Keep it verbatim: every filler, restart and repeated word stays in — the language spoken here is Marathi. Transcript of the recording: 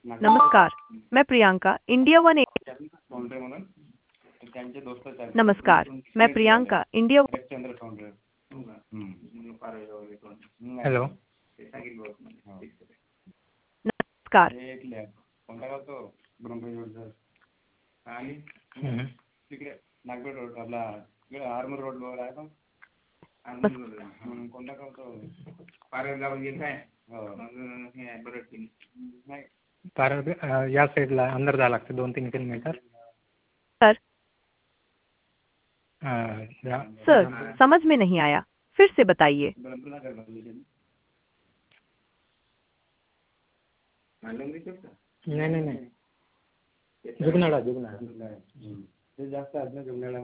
नमस्कार, मैं Priyanka India one a founder म्हणून त्यांचे दोस्तच आहेत. नमस्कार, मैं Priyanka India Chandra founder. Hello. नमस्कार. कोणता गाव तो ब्रह्मपुर आणि हम्म. तिकडे नागपूर रोड आपला इकडे आर्मर रोड वर आहे का? कोणता गाव तो पारगाव येत आहे. हे बरं नाही पार अ, या साईडला अंदर जावं लागतं दोन तीन किलोमीटर. सर अ, जा- सर समझ में नहीं आया, फिर से बताइए. ब्रह्मपुर नगर मालूम नाही शकता. नाही नाही नाही जुगनाळा जुगनाळा ते जास्त आहेत ना जुन्नर